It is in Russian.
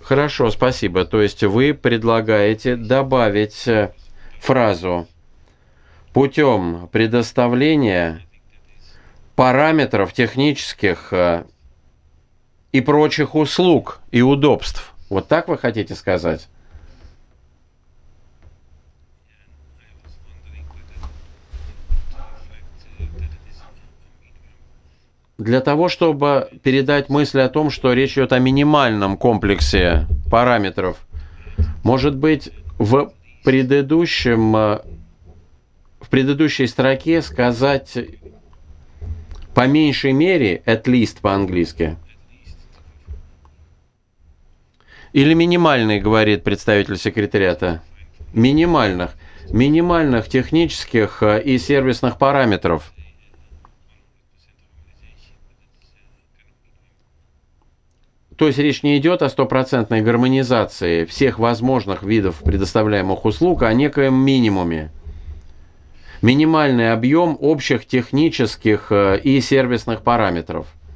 Хорошо, спасибо. То есть вы предлагаете добавить фразу путем предоставления параметров технических и прочих услуг и удобств. Вот так вы хотите сказать? Для того, чтобы передать мысль о том, что речь идет о минимальном комплексе параметров, может быть, предыдущем, в предыдущей строке сказать по меньшей мере, at least по-английски. Или минимальный, говорит представитель секретариата. Минимальных технических и сервисных параметров. То есть речь не идет о стопроцентной гармонизации всех возможных видов предоставляемых услуг, а о некоем минимуме. Минимальный объем общих технических и сервисных параметров.